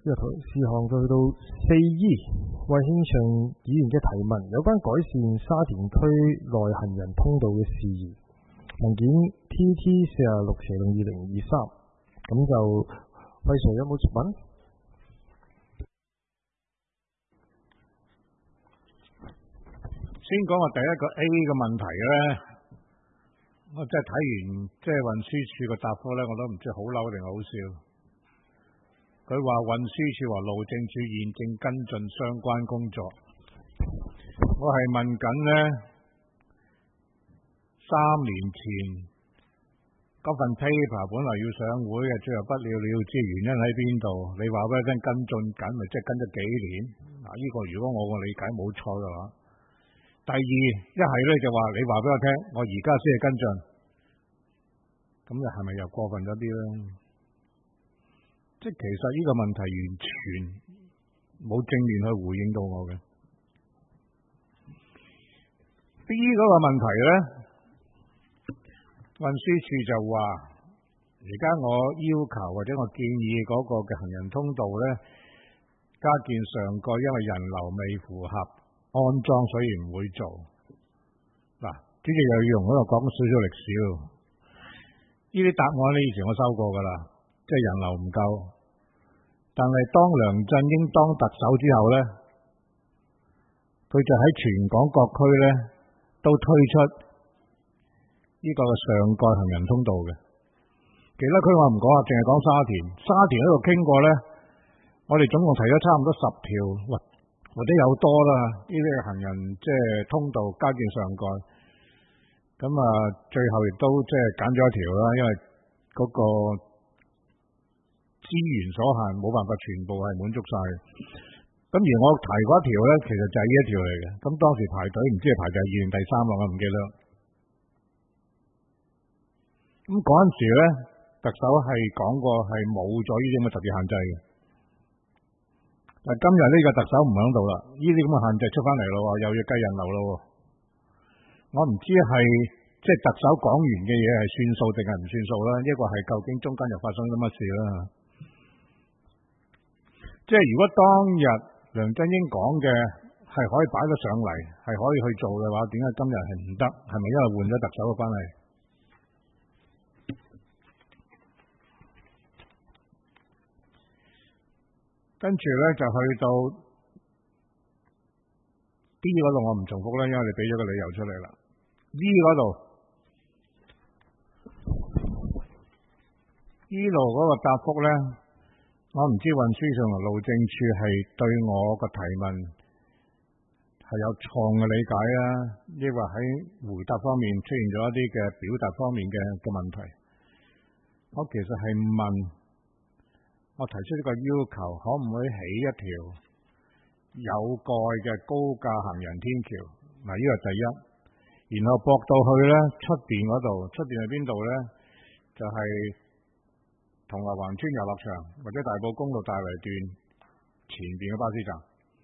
呢個事項就去到4E，為慶祥議員嘅提問，有關改善沙田區內行人通道嘅事宜，文件 TT46/2023，咁就輝 Sir 有冇質問？ 先講我第一個 A 嘅問題咧，我真係睇完運輸署嘅答覆咧，我都唔知好嬲定好笑。佢話運輸署和路政署現正跟進相關工作。我係問緊呢3年前嗰份 paper 本來要上會嘅，最後不了了之，原因喺邊度？你話俾我聽跟進緊，咪即係跟咗幾年？嗱，呢個如果我個理解冇錯嘅話，第二一係咧就話你話俾我聽，我而家先係跟進，咁又係咪又過分咗啲咧？即係其實呢個問題完全冇正面去回應到我嘅。B 嗰個問題咧，運輸署就話而家我要求或者我建議嗰個嘅行人通道咧加建上蓋，因為人流未符合安裝，所以唔會做。嗱，主席又要用嗰度講少少歷史咯。呢啲答案咧以前我收過噶啦，即係人流唔夠。但係當梁振英當特首之後咧，佢就喺全港各區咧都推出呢個上蓋行人通道嘅。其他區我唔講啊，淨係講沙田。沙田喺度傾過咧，我哋總共提咗差唔多10條，或者有多啦。呢啲行人即係通道加建上蓋，咁啊最後亦都即係揀咗一條啦，因為嗰個資源所限，冇辦法全部係滿足晒。咁而我提嗰一條咧，其實就係呢一條嚟嘅。咁當時排隊唔知係排第2定第3咯，我唔記得。咁嗰陣時咧，特首係講過係冇咗呢啲咁嘅特別限制嘅。但今日呢個特首唔喺度啦，呢啲咁嘅限制出翻嚟咯，又要計人流咯。我唔知係即係特首講完嘅嘢係算數定係唔算數啦，一個係究竟中間又發生咗乜事啦？即係如果當日梁振英講嘅係可以擺得上嚟，係可以去做嘅話，點解今日係唔得？係咪因為換咗特首嘅關係？跟住咧就去到 D 嗰度，我唔重複啦，因為你俾咗個理由出嚟啦。E 嗰度嗰個答覆咧，我唔知運輸署同路政署係對我個提問係有錯嘅理解啊，抑或喺回答方面出現咗一啲嘅表達方面嘅問題。我其實係問。我提出呢個要求，可唔可以起一條有蓋嘅高架行人天橋？嗱，呢個第一。然後駁到去咧出邊嗰度，出邊係邊度咧？就係銅鑼灣村遊樂場或者大埔公路大圍段前邊嘅巴士站。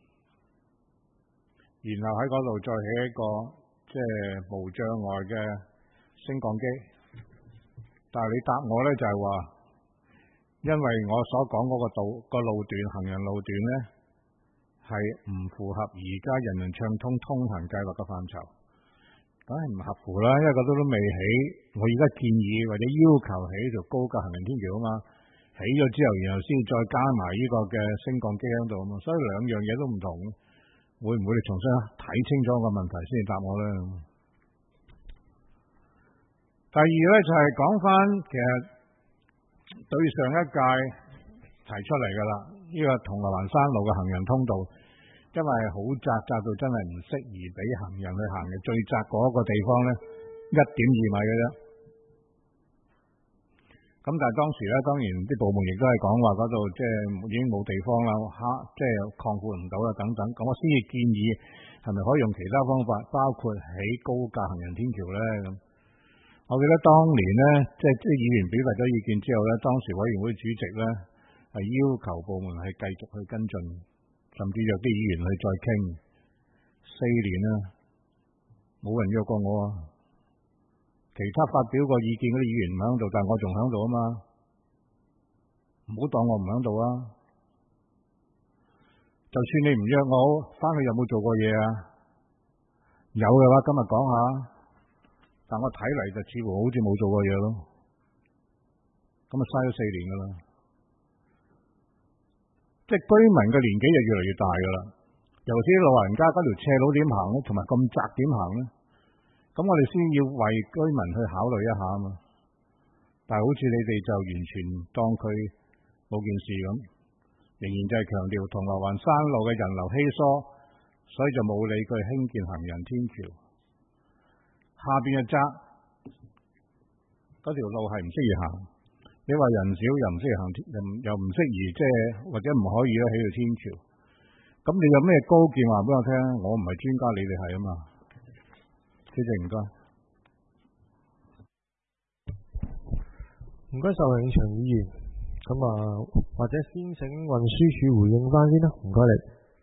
然後喺嗰度再起一個即係無障礙嘅升降機。但係你答我咧就係話。因為我所講嗰個路段行人路段咧係唔符合而家人人暢通通行計劃嘅範疇，梗係唔合乎啦，因為嗰度都未起，我而家建議或者要求起條高架行人天橋啊嘛，起咗之後然後先再加埋呢個嘅升降機喺度啊嘛，所以兩樣嘢都唔同，會唔會你重新睇清楚個問題先答我咧？第二咧就係講翻其實。對上一屆提出嚟噶啦，呢個銅鑼灣山路嘅行人通道，因為好窄到真係唔適宜俾行人去行嘅，最窄嗰個地方咧1.2米嘅啫。咁但係當時咧，當然啲部門亦都係講話嗰度即係已經冇地方啦，即係擴闊唔到啦等等。咁我先至建議係咪可以用其他方法，包括起高架行人天橋咧咁。我記得當年咧，即係議員表達咗意見之後咧，當時委員會主席咧係要求部門係繼續去跟進，甚至約啲議員去再傾。4年啦，冇人約過我啊。其他發表過意見嗰啲議員唔喺度，但係我仲喺度啊嘛，唔好當我唔喺度啊。 就算你唔約我，翻去有冇做過嘢啊？有嘅話，今日講下。但我睇嚟就似乎好似冇做過嘢咯。咁啊，嘥咗4年噶啦。即係居民嘅年紀就越嚟越大噶啦。尤其啲老人家嗰條斜路點行咧，同埋咁窄點行咧，咁我哋先要為居民去考慮一下啊嘛。但係好似你哋就完全當佢冇件事咁，仍然就係強調銅鑼灣山路嘅人流稀疏，所以就冇理佢興建行人天橋。下邊嘅窄，嗰條路係唔適宜行。你話人少又唔適宜行，又唔適宜即係或者唔可以咧起到天橋。咁你有咩高見話俾我聽？我唔係專家，你哋係啊嘛。主席唔該。 唔該晒，永祥議員。咁啊，或者先請運輸署回應翻先啦。唔該你。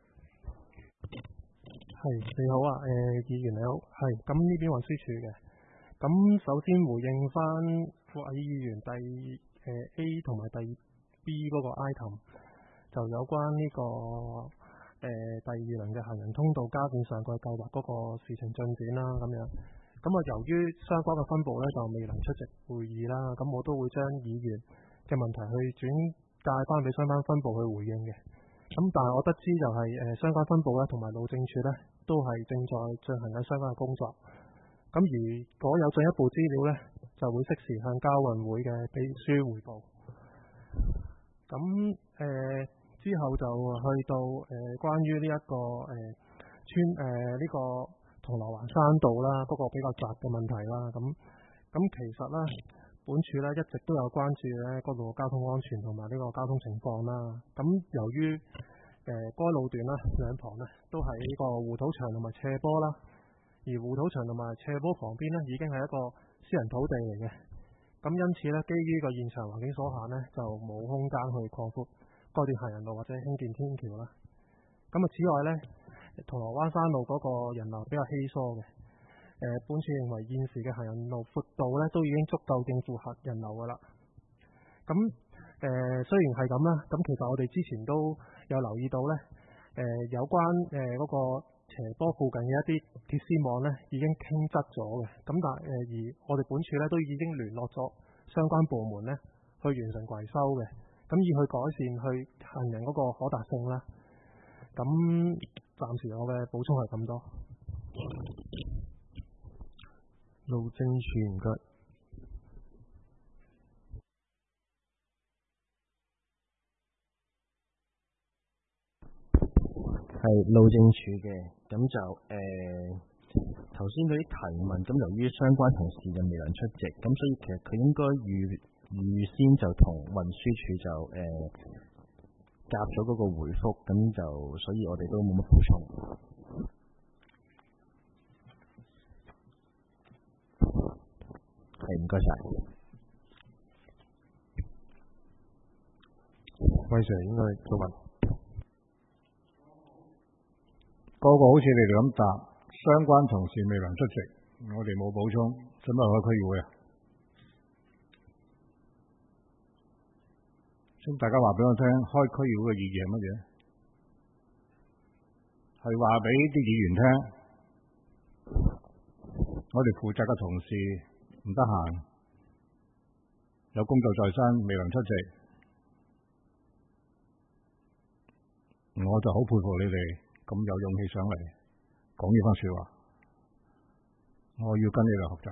係，你好啊，議員你好。係，咁呢邊運輸署嘅。咁首先回應翻副議員第A 同埋第 B 嗰個 item， 就有關呢個第2輪嘅行人通道加建上蓋計劃嗰個事情進展啦，咁樣。咁啊，由於相關嘅分部咧就未能出席會議啦，咁我都會將議員嘅問題去轉介翻俾相關分部去回應嘅。咁但係我得知就係相關分部咧同埋路政署咧都係正在進行緊相關嘅工作。咁如果有進一步資料咧，就會適時向交運會嘅秘書彙報。咁之後就去到關於呢一個呢個銅鑼灣山道啦，嗰個比較窄嘅問題啦。咁其實咧，本署咧一直都有關注咧嗰度交通安全同埋呢個交通情況啦。咁由於該路段啦兩旁咧都係呢個護土牆同埋斜坡啦，而護土牆同埋斜坡旁邊咧已經係一個私人土地嚟嘅。咁因此咧，基於個現場環境所限咧，就冇空間去擴闊該段行人路或者興建天橋啦。咁啊，此外咧，銅鑼灣山路嗰個人流比較稀疏嘅。本署認為現時嘅行人路闊度咧都已經足夠應付人流噶啦。咁雖然係咁啦，咁其實我哋之前都有留意到咧，有關嗰個斜坡附近嘅一啲鐵絲網咧已經傾側咗嘅。咁但係而我哋本署咧都已經聯絡咗相關部門咧去完成維修嘅，咁以去改善去行人嗰個可達性啦。咁暫時我嘅補充係咁多。 路政署唔該。係路政署嘅，咁就頭先嗰啲提問，咁由於相關同事就未能出席，咁所以其實佢應該預先就同運輸署就夾咗嗰個回覆，咁就所以我哋都冇乜補充。係，唔該晒。魏 Sir 應該做問。 個個好似你哋咁答，相關同事未能出席，我哋冇補充，準備開區議會啊！請大家話俾我聽，開區議會嘅意義係乜嘢？係話俾啲議員聽，我哋負責嘅同事唔得閒，有工作在身，未能出席，我就好佩服你哋。咁有勇氣上嚟講呢番說話，我要跟你哋學習。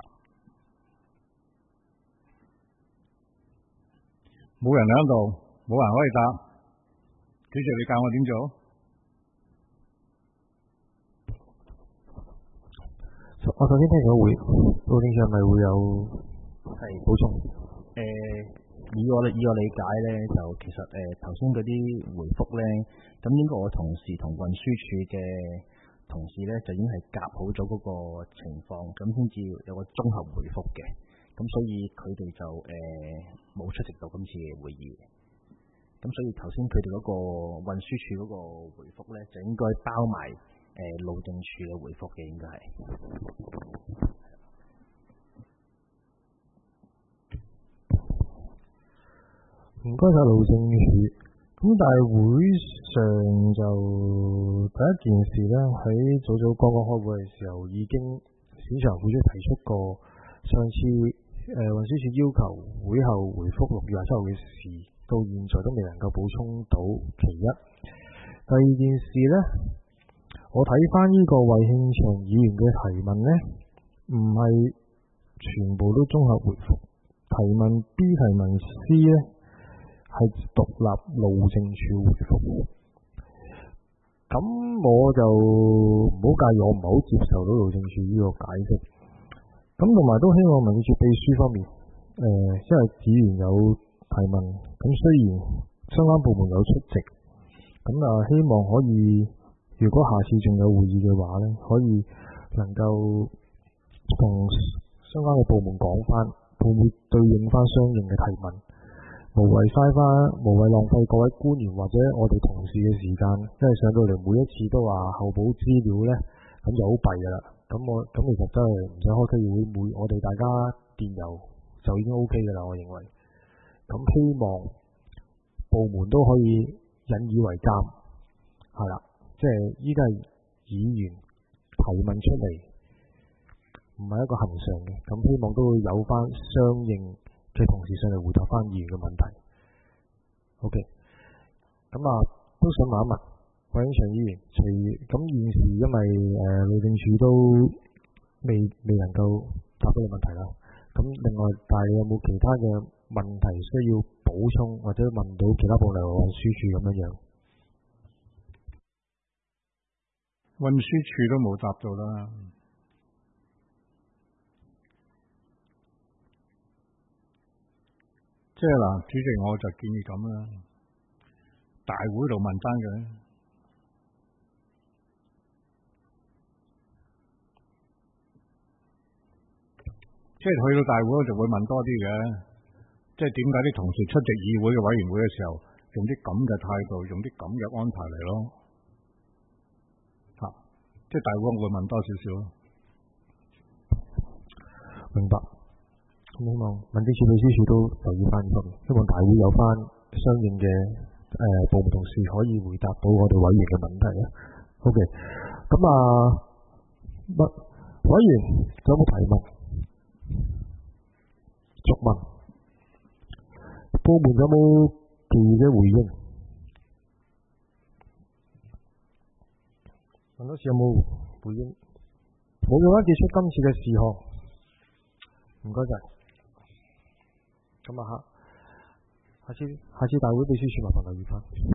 冇人喺度，冇人可以答。主席，你教我點做？ 我首先聽咗會，路政署係咪會有係補充？以我理解咧，就其實頭先嗰啲回覆咧，咁應該我同事同運輸署嘅同事咧，就已經係夾好咗嗰個情況，咁先至有個綜合回覆嘅。咁所以佢哋就冇出席到今次嘅會議。咁所以頭先佢哋嗰個運輸署嗰個回覆咧，就應該包埋路政署嘅回覆嘅，應該係。唔該晒路政署。咁咁大會上就第一件事呢，喺早剛剛開會嘅時候，已經市場會提出過上次運輸署要求會後回覆6月27號嘅事，到現在都未能夠補充到。其一，第二件事呢，我睇翻呢個衛慶祥議員嘅提問呢，唔係全部都綜合回覆，提問 B 提問 C 呢係獨立路政署回覆。咁我就唔好介意，我唔係好接受到路政署呢個解釋。咁同埋都希望民政處秘書方面，因為議員有提問，咁雖然相關部門有出席，咁希望可以，如果下次仲有會議嘅話呢，可以能夠同相關嘅部門講翻，會唔會對應翻相應嘅提問，無謂浪費各位官員或者我哋同事嘅時間，因為上到嚟每一次都話後補資料呢，咁就好弊噶啦。咁其實真係唔使開區議會，我哋大家電郵就已經 OK 噶啦，我認為。咁希望部門都可以引以為鑑，係啦，即係依家係議員提問出嚟，唔係一個恆常嘅，咁希望都會有翻相應嘅同事上嚟回答翻議員嘅問題。OK， 咁都想問一問衛慶祥議員，咁現時因為路政署都未能夠答到你問題啦。咁另外，但係有冇其他嘅問題需要補充，或者問到其他部門運輸署咁樣？ 運輸署都冇答到啦。即係嗱，主席我就建議咁啦，大會度問翻佢。即係去到大會我就會問多啲嘅，即係點解啲同事出席議會嘅委員會嘅時候，用啲咁嘅態度，用啲咁嘅安排嚟咯，即係大會我會問多少少咯。 明白。咁希望民政處秘書處都留意翻呢方面，希望大會有翻相應嘅部門同事可以回答到我哋委員嘅問題啊。OK， 咁委員仲有冇提問？續問，部門有冇其餘嘅回應？問多次有冇回應？冇嘅話，結束今次嘅事項。唔該晒。咁下次大會秘書處麻煩留意翻。